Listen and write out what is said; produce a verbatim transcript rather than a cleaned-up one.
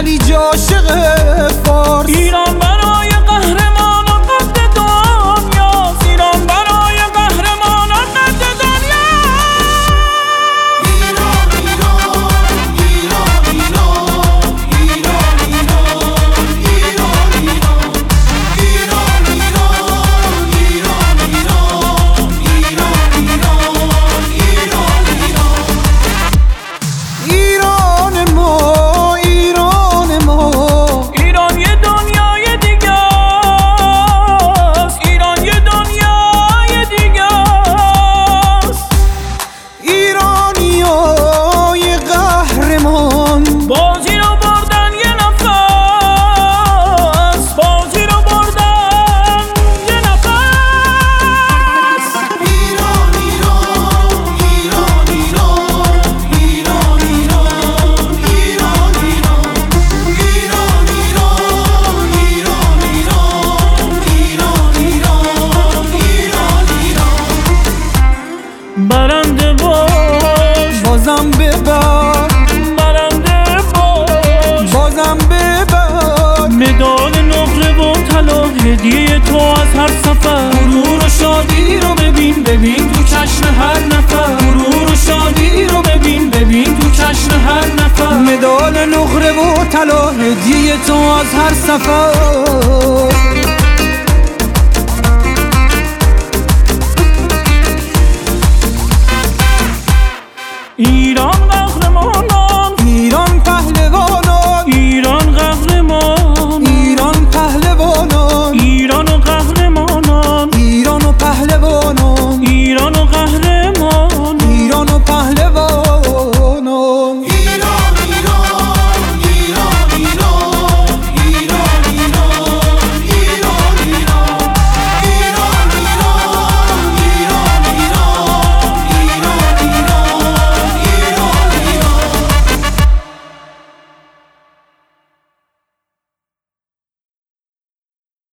خلیج عاشق فارس. ایران برای قهرمان و قد دنیاست، ایران برای قهرمان و قد دنیاست. ایران ایران ایران ایران ایران ایران ایران ایران ایران ایران ایران ایران ایران ما ایران ما ایران یه دنیای دیگه است، ایران یه دنیای دیگه است. ایرانیای قهرمان بازی رو بردن یه نفس، بازی رو بردن یه نفس. ایران ایران ایران ایران ایران ایران ایران ایران ایران ایران ایران ایران ایران ایران برنده باش بازم ببر، برنده باش بازم ببر. مدال نقره و طلا هدیه تو از هر سفر. غرور و شادی رو ببین ببین تو چشم هر نفر. غرور و شادی رو ببین ببین تو چشم هر نفر. مدال نقره و طلا هدیه تو از هر سفر. ایران